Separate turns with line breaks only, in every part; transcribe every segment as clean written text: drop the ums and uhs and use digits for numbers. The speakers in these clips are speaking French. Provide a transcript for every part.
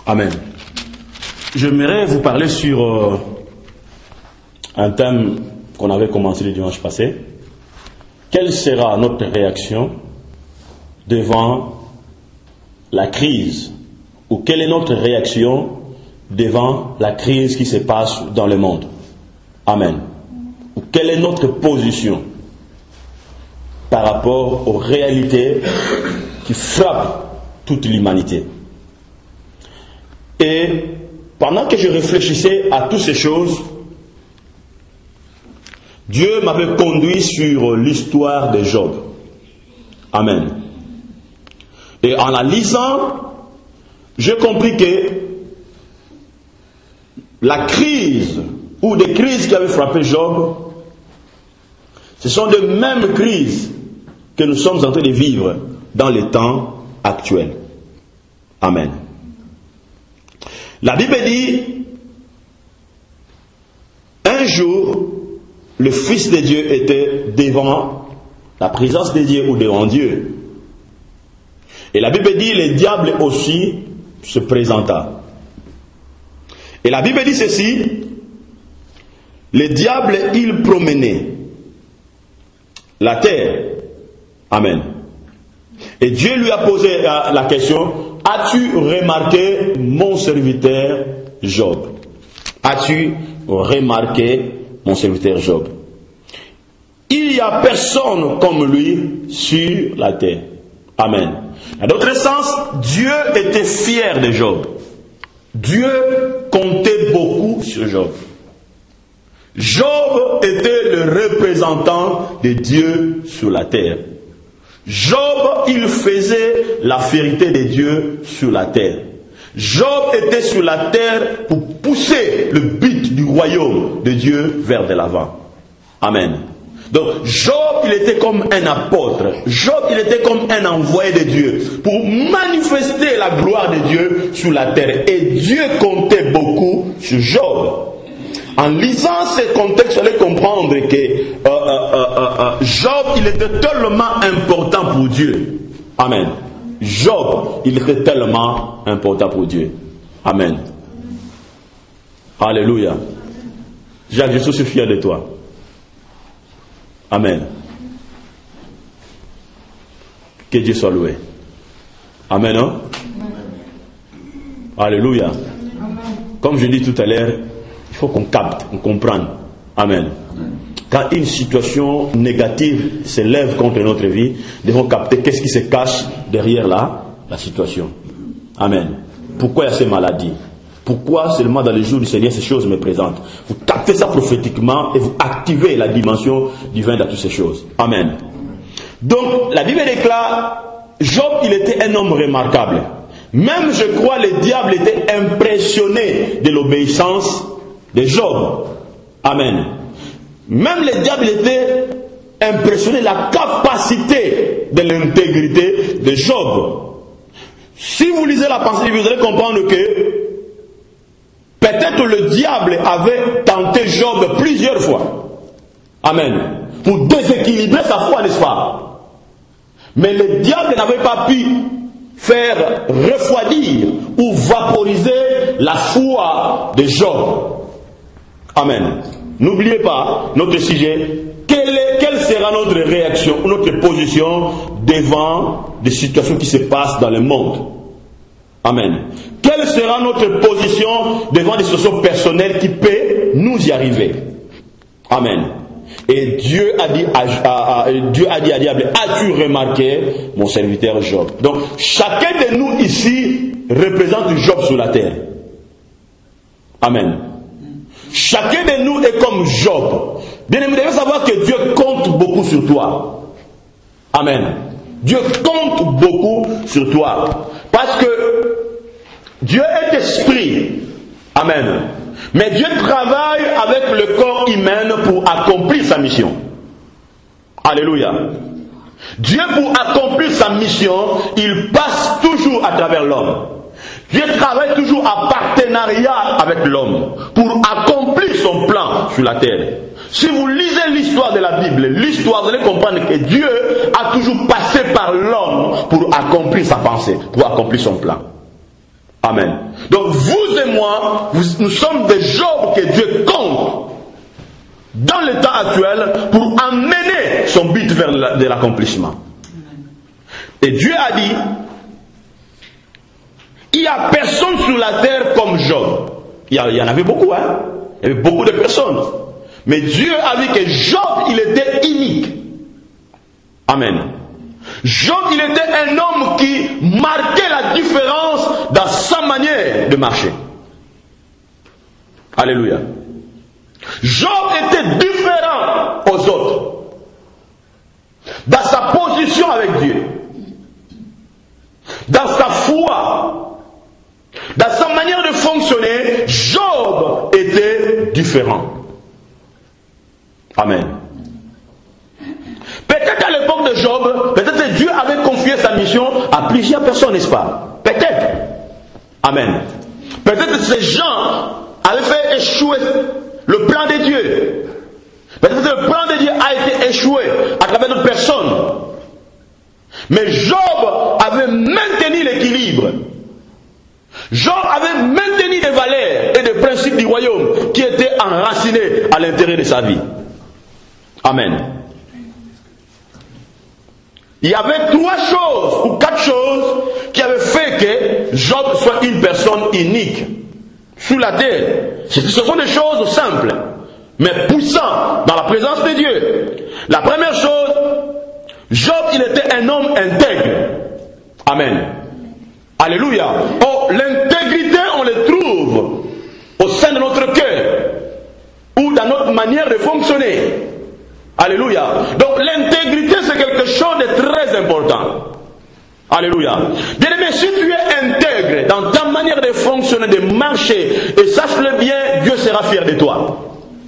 Amen. J'aimerais vous parler sur un thème qu'on avait commencé le dimanche passé. Quelle sera notre réaction devant la crise? Ou quelle est notre réaction devant la crise qui se passe dans le monde? Amen. Ou quelle est notre position par rapport aux réalités qui frappent toute l'humanité? Et pendant que je réfléchissais à toutes ces choses, Dieu m'avait conduit sur l'histoire de Job. Amen. Et en la lisant, j'ai compris que la crise ou des crises qui avaient frappé Job, ce sont les mêmes crises que nous sommes en train de vivre dans les temps actuels. Amen. La Bible dit, un jour, le Fils de Dieu était devant la présence de Dieu ou devant Dieu. Et la Bible dit, le diable aussi se présenta. Et la Bible dit ceci, le diable, il promenait la terre. Amen. Et Dieu lui a posé la question, as-tu remarqué mon serviteur Job? As-tu remarqué mon serviteur Job? Il n'y a personne comme lui sur la terre. Amen. En d'autres sens, Dieu était fier de Job. Dieu comptait beaucoup sur Job. Job était le représentant de Dieu sur la terre. Job, il faisait la vérité de Dieu sur la terre. Job était sur la terre pour pousser le but du royaume de Dieu vers de l'avant. Amen. Donc Job, il était comme un apôtre. Job, il était comme un envoyé de Dieu pour manifester la gloire de Dieu sur la terre. Et Dieu comptait beaucoup sur Job. En lisant ce contexte, vous allez comprendre que Job, il était tellement important pour Dieu. Amen. Job, il était tellement important pour Dieu. Amen. Alléluia. Jacques, je suis fier de toi. Amen. Que Dieu soit loué. Amen. Hein? Alléluia. Comme je dis tout à l'heure, il faut qu'on capte, qu'on comprenne. Amen. Quand une situation négative se lève contre notre vie, nous devons capter qu'est-ce qui se cache derrière la situation. Amen. Pourquoi il y a ces maladies? Pourquoi seulement dans les jours du Seigneur ces choses me présentent? Vous captez ça prophétiquement et vous activez la dimension divine de toutes ces choses. Amen. Donc la Bible déclare, Job, il était un homme remarquable. Même, je crois, le diable était impressionné de l'obéissance de Job. Amen. Même le diable était impressionné de la capacité de l'intégrité de Job. Si vous lisez la pensée, vous allez comprendre que peut-être le diable avait tenté Job plusieurs fois. Amen. Pour déséquilibrer sa foi, n'est-ce pas? Mais le diable n'avait pas pu faire refroidir ou vaporiser la foi de Job. Amen. N'oubliez pas notre sujet. Quelle sera notre réaction, notre position devant des situations qui se passent dans le monde? Amen. Quelle sera notre position devant des situations personnelles qui peuvent nous y arriver? Amen. Et Dieu a dit à diable, as-tu remarqué mon serviteur Job? Donc chacun de nous ici représente Job sur la terre. Amen. Chacun de nous est comme Job. Bien-aimé, vous devez savoir que Dieu compte beaucoup sur toi. Amen. Dieu compte beaucoup sur toi. Parce que Dieu est esprit. Amen. Mais Dieu travaille avec le corps humain pour accomplir sa mission. Alléluia. Dieu, pour accomplir sa mission, il passe toujours à travers l'homme. Dieu travaille toujours en partenariat avec l'homme pour accomplir son plan sur la terre. Si vous lisez l'histoire de la Bible, l'histoire, vous allez comprendre que Dieu a toujours passé par l'homme pour accomplir sa pensée, pour accomplir son plan. Amen. Donc vous et moi, nous sommes des Job que Dieu compte dans l'état actuel pour amener son but vers de l'accomplissement. Et Dieu a dit, il n'y a personne sur la terre comme Job. Il y en avait beaucoup, hein. Il y avait beaucoup de personnes. Mais Dieu a dit que Job, il était unique. Amen. Job, il était un homme qui marquait la différence dans sa manière de marcher. Alléluia. Job était différent aux autres dans sa position avec Dieu, dans sa foi, dans sa manière de fonctionner. Job était différent. Amen. Peut-être à l'époque de Job, peut-être que Dieu avait confié sa mission à plusieurs personnes, n'est-ce pas? Peut-être. Amen. Peut-être que ces gens avaient fait échouer le plan de Dieu. Peut-être que le plan de Dieu a été échoué à travers d'autres personnes. Mais Job avait maintenu l'équilibre. Job avait maintenu des valeurs et des principes du royaume qui étaient enracinés à l'intérieur de sa vie. Amen. Il y avait 3 choses ou 4 choses qui avaient fait que Job soit une personne unique sur la terre. Ce sont des choses simples, mais puissantes dans la présence de Dieu. La première chose, Job, il était un homme intègre. Amen. Alléluia. Oh, l'intégrité, on le trouve au sein de notre cœur ou dans notre manière de fonctionner. Alléluia. Donc l'intégrité, c'est quelque chose de très important. Alléluia. Bien-aimé, si tu es intègre dans ta manière de fonctionner, de marcher, et sache-le bien, Dieu sera fier de toi.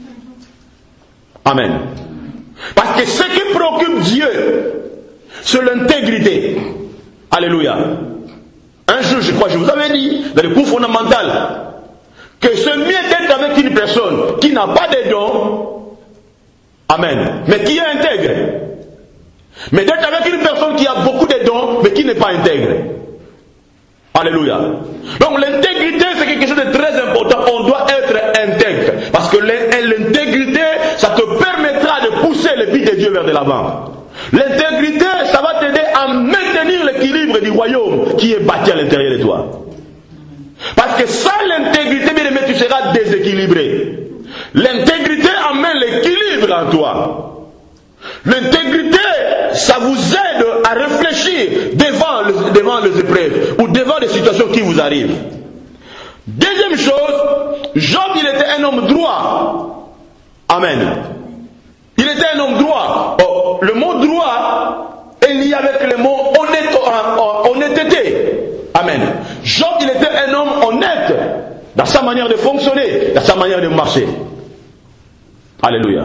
Amen. Parce que ce qui préoccupe Dieu, c'est l'intégrité. Alléluia. Un jour, je crois, je vous avais dit, dans le cours fondamental, que c'est mieux d'être avec une personne qui n'a pas de dons, amen, mais qui est intègre. Mais d'être avec une personne qui a beaucoup de dons, mais qui n'est pas intègre. Alléluia. Donc l'intégrité, c'est quelque chose de très important. On doit être intègre. Parce que l'intégrité, ça te permettra de pousser le but de Dieu vers de l'avant. L'intégrité, ça va t'aider à maintenir l'équilibre du royaume qui est bâti à l'intérieur de toi. Parce que sans l'intégrité, bien aimé, tu seras déséquilibré. L'intégrité amène l'équilibre en toi. L'intégrité, ça vous aide à réfléchir devant les épreuves ou devant les situations qui vous arrivent. Deuxième chose, Job, il était un homme droit. Amen. Il était un homme droit. Oh, le mot droit est lié avec le mot honnêteté. Amen. Job, il était un homme honnête dans sa manière de fonctionner, dans sa manière de marcher. Alléluia.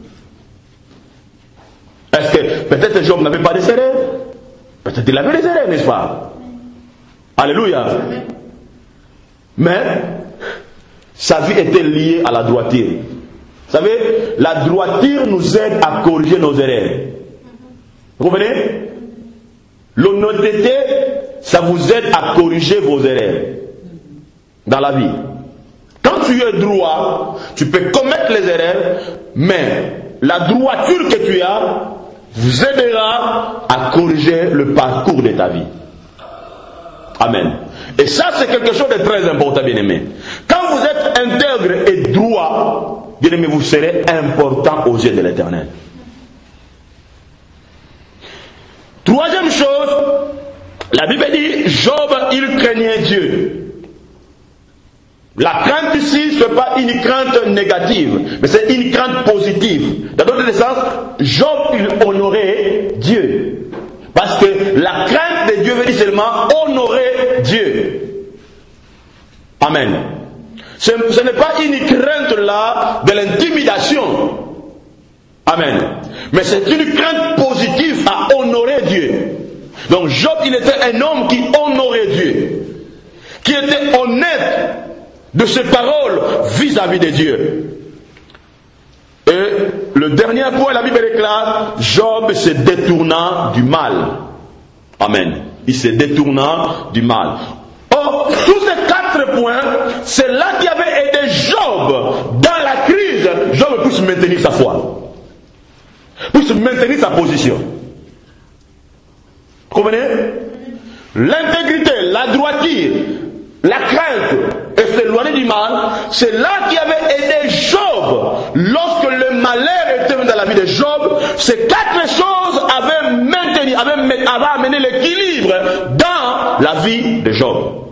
Est-ce que peut-être Job n'avait pas des erreurs? Peut-être qu'il avait des erreurs, n'est-ce pas? Alléluia. Mais sa vie était liée à la droiture. Vous savez, la droiture nous aide à corriger nos erreurs. Vous comprenez? L'honnêteté, ça vous aide à corriger vos erreurs dans la vie. Quand tu es droit, tu peux commettre les erreurs, mais la droiture que tu as vous aidera à corriger le parcours de ta vie. Amen. Et ça, c'est quelque chose de très important, bien-aimé. Quand vous êtes intègre et droit, bien-aimé, vous serez important aux yeux de l'Éternel. Troisième chose, la Bible dit, Job, il craignait Dieu. La crainte ici, ce n'est pas une crainte négative, mais c'est une crainte positive. Dans d'autres sens, Job, il honorait Dieu. Parce que la crainte de Dieu veut dire seulement honorer Dieu. Amen. Ce n'est pas une crainte là de l'intimidation. Amen. Mais c'est une crainte positive à honorer Dieu. Donc Job, il était un homme qui honorait Dieu. Qui était honnête de ses paroles vis-à-vis de Dieu. Et le dernier point, la Bible déclare, Job se détourna du mal. Amen. Il se détourna du mal. Or, Donc, tous ces 4 points, c'est là qu'il y avait aidé Job dans la crise. Job puisse maintenir sa foi, puisse maintenir sa position. Vous comprenez? L'intégrité, la droiture, la crainte et s'éloigner du mal, c'est là qu'il y avait aidé Job. Lorsque le malheur était venu dans la vie de Job, ces 4 choses avaient amené l'équilibre dans la vie de Job.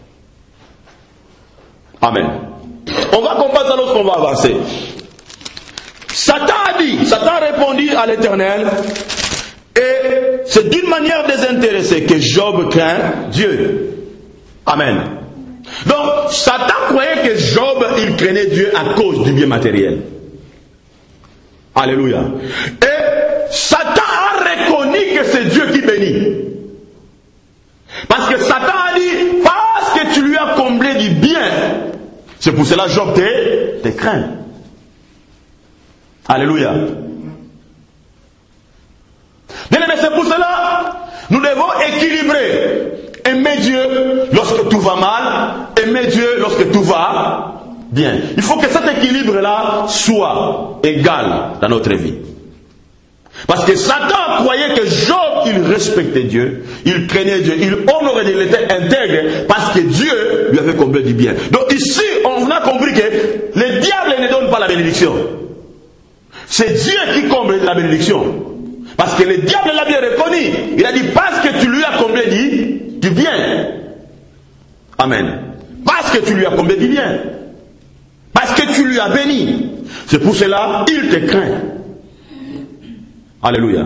Amen. On va comprendre ça lorsqu'on va avancer. Satan a répondu à l'Éternel, et c'est d'une manière désintéressée que Job craint Dieu. Amen. Donc, Satan croyait que Job, il craignait Dieu à cause du bien matériel. Alléluia. Et Satan a reconnu que c'est Dieu qui bénit. Parce que Satan a dit, parce que tu lui as comblé du bien, c'est pour cela Job te craint. Alléluia. Bien aimé, c'est pour cela nous devons équilibrer. Aimer Dieu lorsque tout va mal, aimer Dieu lorsque tout va bien. Il faut que cet équilibre-là soit égal dans notre vie. Parce que Satan croyait que Job, il respectait Dieu, il craignait Dieu, il honorait Dieu, il était intègre parce que Dieu lui avait comblé du bien. Donc ici, on a compris que le diable ne donne pas la bénédiction. C'est Dieu qui comble la bénédiction. Parce que le diable l'a bien reconnu. Il a dit, parce que tu lui as comblé du bien. Amen. Parce que tu lui as comblé du bien. Parce que tu lui as béni. C'est pour cela il te craint. Alléluia.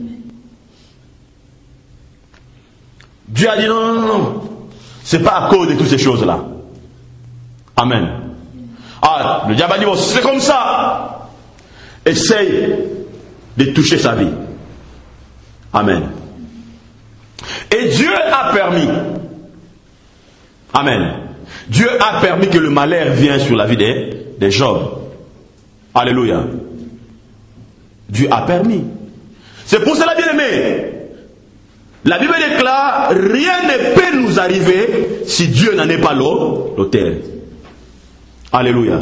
Dieu a dit non. C'est pas à cause de toutes ces choses-là. Amen. Ah, le diable a dit, bon, c'est comme ça. Essaye de toucher sa vie. Amen. Et Dieu a permis. Amen. Dieu a permis que le malheur vienne sur la vie de Job. Alléluia. Dieu a permis. C'est pour cela, bien aimé, la Bible déclare, rien ne peut nous arriver si Dieu n'en est pas l'auteur. Alléluia.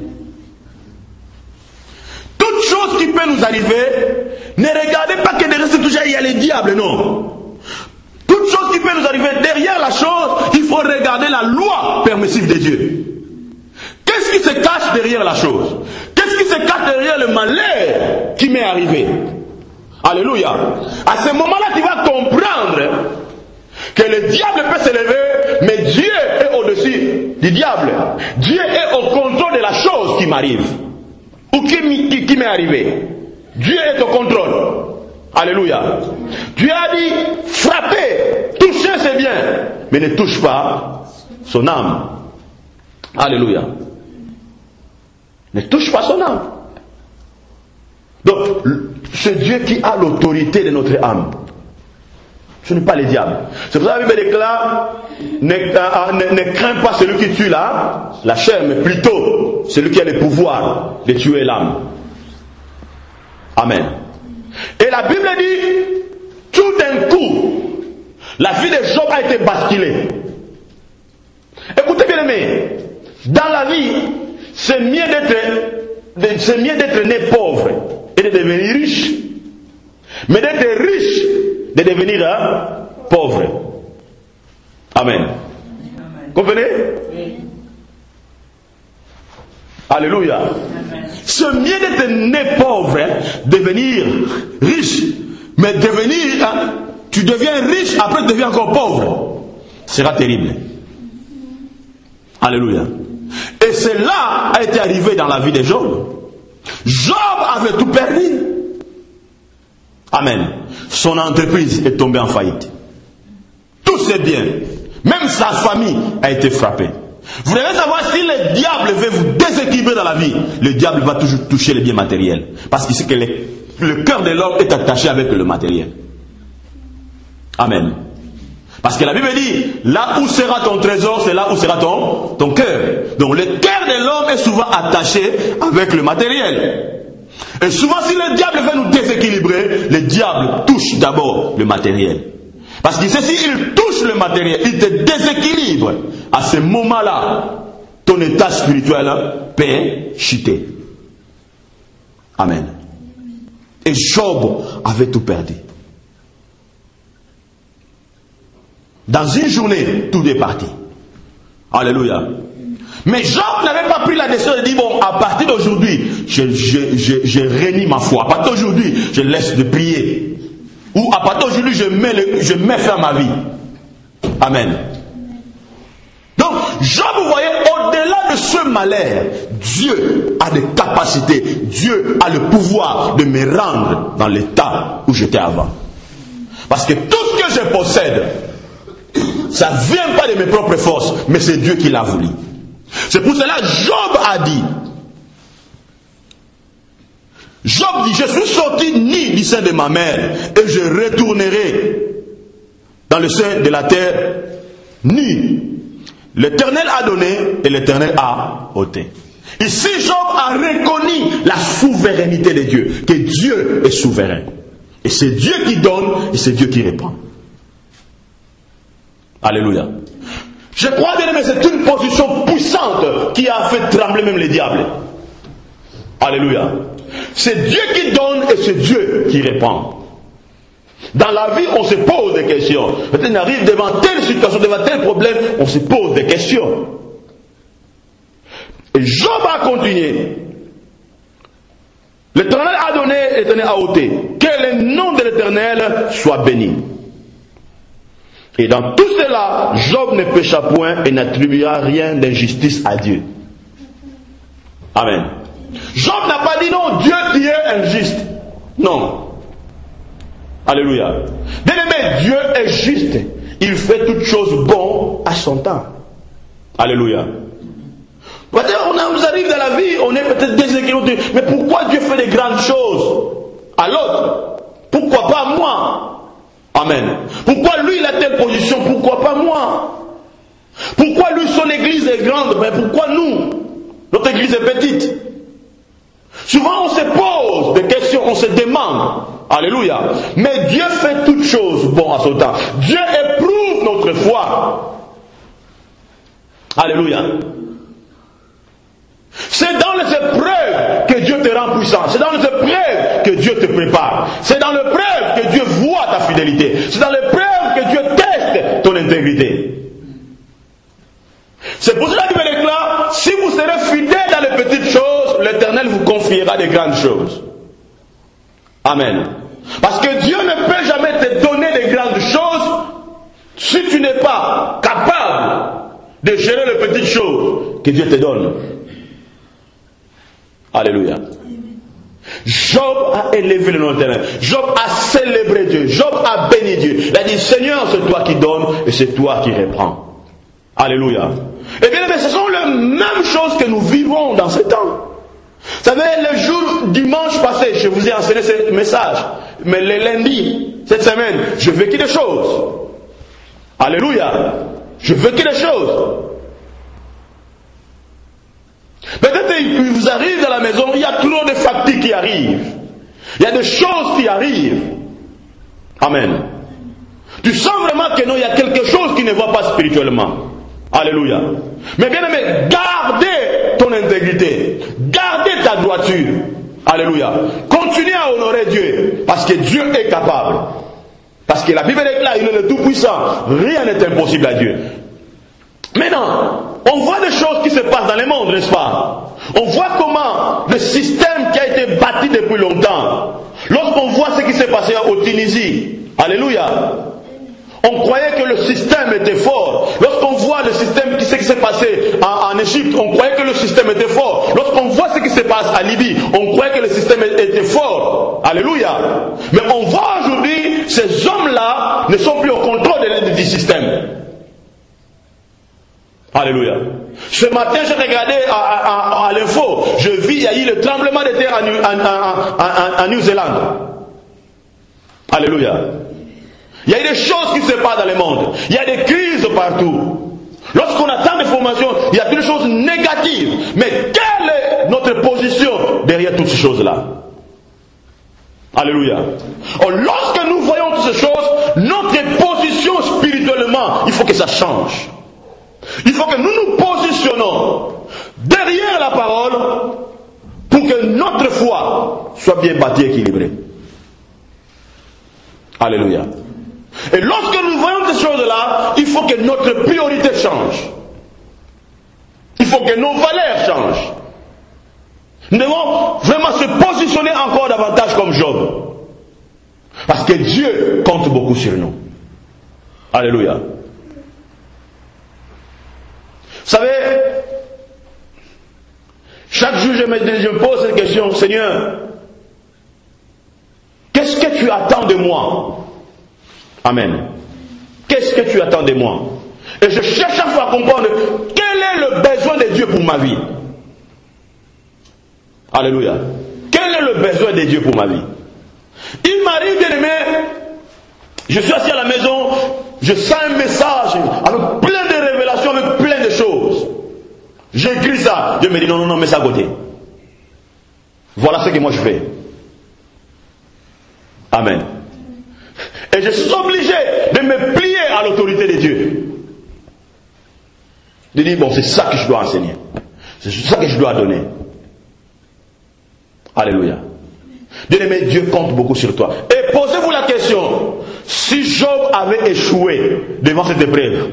Toute chose qui peut nous arriver, ne regardez pas que derrière c'est toujours il y a les diables, non. Toute chose qui peut nous arriver, derrière la chose, il faut regarder la loi permissive de Dieu. Qu'est-ce qui se cache derrière la chose? Qu'est-ce qui se cache derrière le malheur qui m'est arrivé? Alléluia. À ce moment-là, tu vas comprendre que le diable peut s'élever, mais Dieu est au-dessus du diable. Dieu est au contrôle de la chose qui m'arrive. Ou qui m'est arrivé. Dieu est au contrôle. Alléluia. Dieu a dit, frappez, touchez c'est bien, mais ne touche pas son âme. Alléluia. Ne touche pas son âme. Donc, c'est Dieu qui a l'autorité de notre âme. Ce n'est pas les diables. C'est pour ça que la Bible déclare, ne crains pas celui qui tue la chair, mais plutôt celui qui a le pouvoir de tuer l'âme. Amen. Et la Bible dit, tout d'un coup, la vie de Job a été basculée. Écoutez bien aimé, dans la vie, c'est mieux d'être né pauvre et de devenir riche, mais d'être riche, de devenir pauvre. Amen. Comprenez? Oui. Alléluia. C'est mieux d'être né pauvre, devenir riche, mais tu deviens riche, après tu deviens encore pauvre. Ce sera terrible. Alléluia. Et cela a été arrivé dans la vie de Job. Job avait tout perdu. Amen. Son entreprise est tombée en faillite. Tous ses biens, même sa famille a été frappée. Vous devez savoir, si le diable veut vous déséquilibrer dans la vie, le diable va toujours toucher les biens matériels. Parce qu'il sait que le cœur de l'homme est attaché avec le matériel. Amen. Parce que la Bible dit, là où sera ton trésor, c'est là où sera ton cœur. Donc le cœur de l'homme est souvent attaché avec le matériel. Et souvent, si le diable veut nous déséquilibrer, le diable touche d'abord le matériel. Parce que ceci, il touche le matériel, il te déséquilibre. À ce moment-là, ton état spirituel peut chuter. Amen. Et Job avait tout perdu. Dans une journée, tout est parti. Alléluia. Mais Job n'avait pas pris la décision de dire, bon, à partir d'aujourd'hui, je réunis ma foi. À partir d'aujourd'hui, je laisse de prier. Ou à partir d'aujourd'hui, je mets fin à ma vie. Amen. Donc, Job, vous voyez, au-delà de ce malheur, Dieu a des capacités, Dieu a le pouvoir de me rendre dans l'état où j'étais avant. Parce que tout ce que je possède, ça ne vient pas de mes propres forces, mais c'est Dieu qui l'a voulu. C'est pour cela que Job a dit, Job dit, je suis sorti ni du sein de ma mère, et je retournerai dans le sein de la terre nu. L'Éternel a donné et l'Éternel a ôté. Ici, Job a reconnu la souveraineté de Dieu, que Dieu est souverain. Et c'est Dieu qui donne et c'est Dieu qui répand. Alléluia. Je crois bien, mais c'est une position puissante qui a fait trembler même les diables. Alléluia. C'est Dieu qui donne et c'est Dieu qui répand. Dans la vie, on se pose des questions. Peut-être on arrive devant telle situation, devant tel problème, on se pose des questions. Et Job a continué. L'Éternel a donné, l'Éternel a ôté. Que le nom de l'Éternel soit béni. Et dans tout cela, Job ne pécha point et n'attribuera rien d'injustice à Dieu. Amen. Job n'a pas dit non, Dieu qui est injuste. Non. Alléluia. Bien aimé, Dieu est juste. Il fait toutes choses bonnes à son temps. Alléluia. Peut-être on nous arrive dans la vie, on est peut-être déséquilibré. Mais pourquoi Dieu fait des grandes choses à l'autre? Pourquoi pas moi? Amen. Pourquoi lui il a telle position? Pourquoi pas moi? Pourquoi lui son église est grande? Mais pourquoi nous? Notre église est petite. Souvent on se pose des questions, on se demande. Alléluia. Mais Dieu fait toutes choses bon à son temps. Dieu éprouve notre foi. Alléluia. C'est dans les épreuves que Dieu te rend puissant. C'est dans les épreuves que Dieu te prépare. C'est dans l'épreuve que Dieu voit ta fidélité. C'est dans l'épreuve que Dieu teste ton intégrité. C'est pour cela qu'il me déclare, si vous serez fidèles dans les petites choses, l'Éternel vous confiera des grandes choses. Amen. Parce que Dieu ne peut jamais te donner des grandes choses si tu n'es pas capable de gérer les petites choses que Dieu te donne. Alléluia. Job a élevé le nom de l'Éternel. Job a célébré Dieu. Job a béni Dieu. Il a dit, Seigneur, c'est toi qui donnes et c'est toi qui reprends. Alléluia. Et bien, ce sont les mêmes choses que nous vivons dans ce temps. Vous savez, le jour dimanche passé, je vous ai enseigné ce message. Mais le lundi, cette semaine, je vécu des choses. Alléluia. Je vécu des choses. Peut-être qu'il vous arrive dans la maison, il y a trop de fatigues qui arrivent. Il y a des choses qui arrivent. Amen. Tu sens vraiment que non, il y a quelque chose qui ne va pas spirituellement. Alléluia. Mais bien aimé, gardez ton intégrité. Gardez ta droiture. Alléluia. Continuez à honorer Dieu. Parce que Dieu est capable. Parce que la Bible déclare, il est le Tout-Puissant. Rien n'est impossible à Dieu. Maintenant, on voit des choses qui se passent dans le monde, n'est-ce pas? On voit comment le système qui a été bâti depuis longtemps, lorsqu'on voit ce qui s'est passé au Tunisie, alléluia, on croyait que le système était fort. Lorsqu'on voit le système, ce qui s'est passé en Égypte, on croyait que le système était fort. Lorsqu'on voit ce qui se passe à Libye, on croyait que le système était fort. Alléluia. Mais on voit aujourd'hui, ces hommes-là ne sont plus au contrôle du système. Alléluia. Ce matin, j'ai regardé à l'info, je vis, il y a eu le tremblement de terre en Nouvelle-Zélande. Alléluia. Il y a des choses qui se passent dans le monde. Il y a des crises partout. Lorsqu'on a tant d'informations, il y a des choses négatives. Mais quelle est notre position derrière toutes ces choses-là? Alléluia. Lorsque nous voyons toutes ces choses, notre position spirituellement, il faut que ça change. Il faut que nous nous positionnons derrière la parole pour que notre foi soit bien bâtie et équilibrée. Alléluia. Et lorsque nous voyons ces choses-là, il faut que notre priorité change. Il faut que nos valeurs changent. Nous devons vraiment se positionner encore davantage comme Job. Parce que Dieu compte beaucoup sur nous. Alléluia. Vous savez, chaque jour je me pose cette question, Seigneur, qu'est-ce que tu attends de moi? Amen. Qu'est-ce que tu attends de moi? Et je cherche chaque fois à comprendre quel est le besoin de Dieu pour ma vie. Alléluia. Quel est le besoin de Dieu pour ma vie? Il m'arrive, bien aimé, je suis assis à la maison, je sens un message avec plein de révélations, avec plein de choses. J'écris ça. Dieu me dit non, mets ça à côté. Voilà ce que moi je fais. Amen. Et je suis obligé de me plier à l'autorité de Dieu. De dire, bon, c'est ça que je dois enseigner. C'est ça que je dois donner. Alléluia. Bien-aimé, Dieu compte beaucoup sur toi. Et posez-vous la question, si Job avait échoué devant cette épreuve,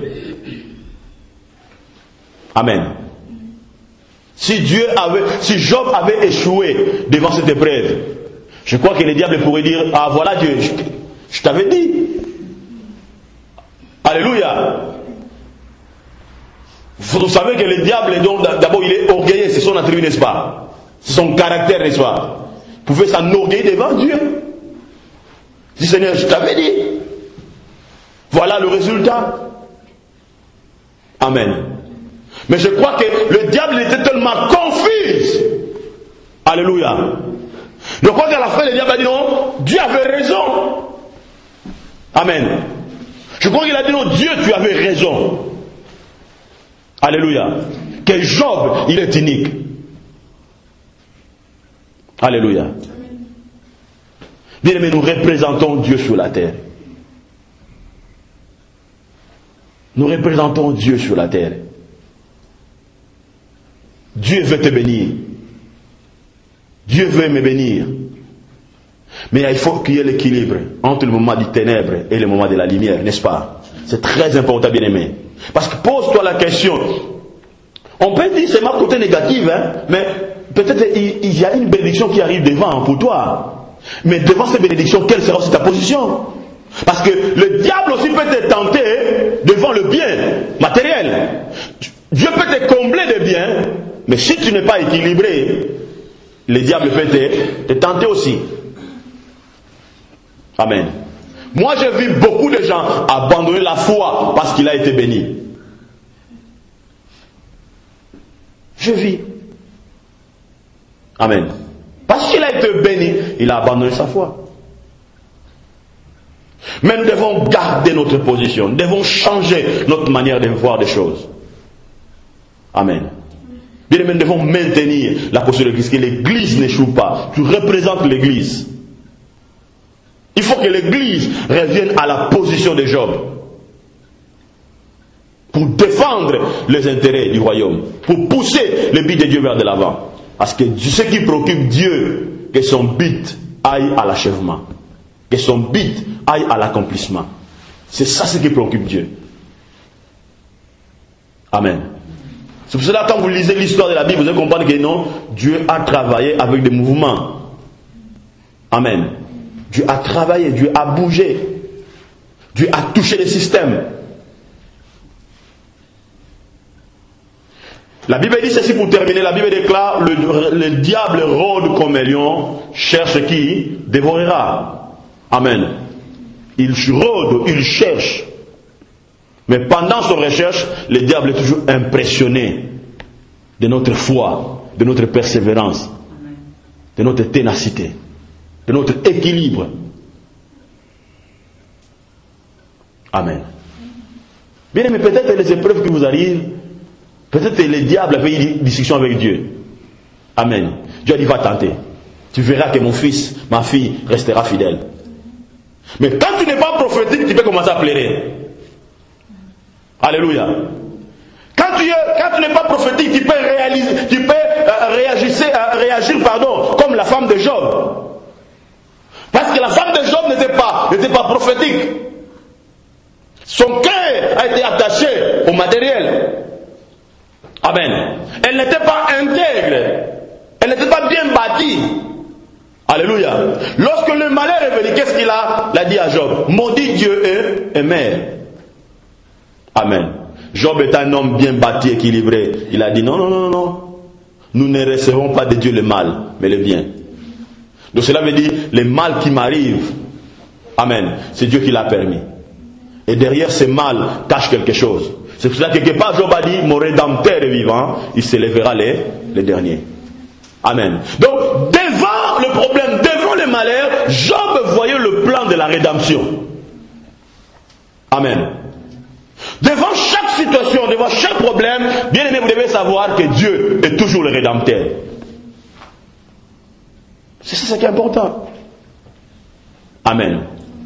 amen. Si Job avait échoué devant cette épreuve, je crois que le diable pourrait dire, ah voilà Dieu, je t'avais dit. Alléluia. Vous savez que le diable, d'abord il est orgueilleux, c'est son attribut, n'est-ce pas? C'est son caractère, n'est-ce pas? Vous pouvez s'enorgueillir devant Dieu. Dis Seigneur, je t'avais dit. Voilà le résultat. Amen. Mais je crois que le diable était tellement confus. Alléluia. Je crois qu'à la fin, le diable a dit non, Dieu avait raison. Amen. Je crois qu'il a dit non, Dieu, tu avais raison. Alléluia. Que Job, il est unique. Alléluia. Bien aimé, nous représentons Dieu sur la terre. Nous représentons Dieu sur la terre. Dieu veut te bénir. Dieu veut me bénir. Mais il faut qu'il y ait l'équilibre entre le moment du ténèbre et le moment de la lumière, n'est-ce pas? C'est très important, bien aimé. Parce que pose-toi la question. On peut dire c'est ma côté négatif, hein, mais peut-être il y a une bénédiction qui arrive devant pour toi. Mais devant cette bénédiction, quelle sera aussi ta position? Parce que le diable aussi peut te tenter devant le bien matériel. Dieu peut te combler de biens, mais si tu n'es pas équilibré, le diable peut te tenter aussi. Amen. Moi j'ai vu beaucoup de gens abandonner la foi parce qu'il a été béni. Je vis. Amen. Parce qu'il a été béni, il a abandonné sa foi. Mais nous devons garder notre position. Nous devons changer notre manière de voir des choses. Amen. Bien aimé, nous devons maintenir la posture de l'Église, que l'Église n'échoue pas. Tu représentes l'Église. Il faut que l'Église revienne à la position de Job. Pour défendre les intérêts du royaume. Pour pousser le but de Dieu vers de l'avant. Parce que ce qui préoccupe Dieu, que son but aille à l'achèvement. Que son but aille à l'accomplissement. C'est ça ce qui préoccupe Dieu. Amen. C'est pour cela que quand vous lisez l'histoire de la Bible, vous allez comprendre que non, Dieu a travaillé avec des mouvements. Amen. Dieu a travaillé, Dieu a bougé. Dieu a touché les systèmes. La Bible dit ceci pour terminer. La Bible déclare, le diable rôde comme un lion, cherche qui dévorera. Amen. Il rôde, il cherche. Mais pendant son recherche, le diable est toujours impressionné de notre foi, de notre persévérance, de notre ténacité, de notre équilibre. Amen. Bien aimé, peut-être les épreuves qui vous arrivent, peut-être le diable avait une discussion avec Dieu. Amen. Dieu a dit, va tenter. Tu verras que mon fils, ma fille restera fidèle. Mais quand tu n'es pas prophétique, tu peux commencer à pleurer. Alléluia. Quand tu n'es pas prophétique, tu peux réagir, comme la femme de Job. Parce que la femme de Job n'était pas prophétique. Son cœur a été attaché au matériel. Amen. Elle n'était pas intègre. Elle n'était pas bien bâtie. Alléluia. Lorsque le malheur est venu, qu'est-ce qu'il a dit à Job? Maudit Dieu et mère. Amen. Job est un homme bien bâti, équilibré. Il a dit non. Nous ne recevons pas de Dieu le mal, mais le bien. Donc cela veut dire, le mal qui m'arrive, amen, c'est Dieu qui l'a permis. Et derrière ce mal cache quelque chose. C'est pour cela que quelque part Job a dit, mon rédempteur est vivant, il s'élèvera les derniers. Amen. Donc, devant le problème, devant le malheur, Job voyait le plan de la rédemption. Amen. Devant chaque situation, devant chaque problème, bien aimé, vous devez savoir que Dieu est toujours le rédempteur. C'est ça qui est important. Amen.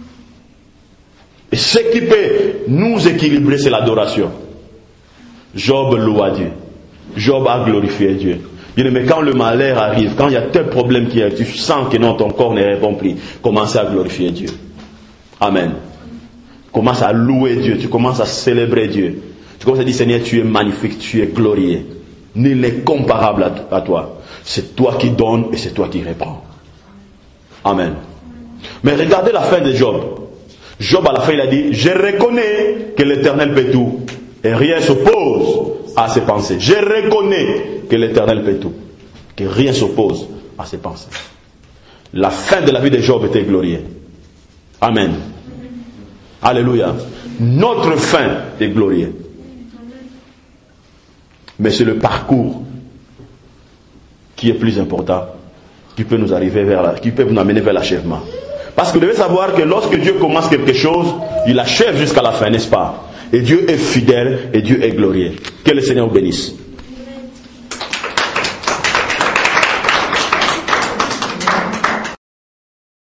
Et ce qui peut nous équilibrer, c'est l'adoration. Job loua Dieu. Job a glorifié Dieu. Bien aimé, quand le malheur arrive, quand il y a tel problème qui arrive, tu sens que non, ton corps n'est répond plus, commence à glorifier Dieu. Amen. Commence à louer Dieu, tu commences à célébrer Dieu. Tu commences à dire, Seigneur, tu es magnifique, tu es glorieux. Nul n'est comparable à toi. C'est toi qui donnes et c'est toi qui répands. Amen. Mais regardez la fin de Job. Job à la fin il a dit, je reconnais que l'Éternel peut tout et rien s'oppose à ses pensées. Je reconnais que l'Éternel peut tout, que rien s'oppose à ses pensées. La fin de la vie de Job était glorieuse. Amen. Alléluia. Notre fin est glorieuse. Mais c'est le parcours qui est plus important, qui peut nous arriver qui peut nous amener vers l'achèvement. Parce que vous devez savoir que lorsque Dieu commence quelque chose, il achève jusqu'à la fin, n'est-ce pas? Et Dieu est fidèle et Dieu est glorieux. Que le Seigneur vous bénisse.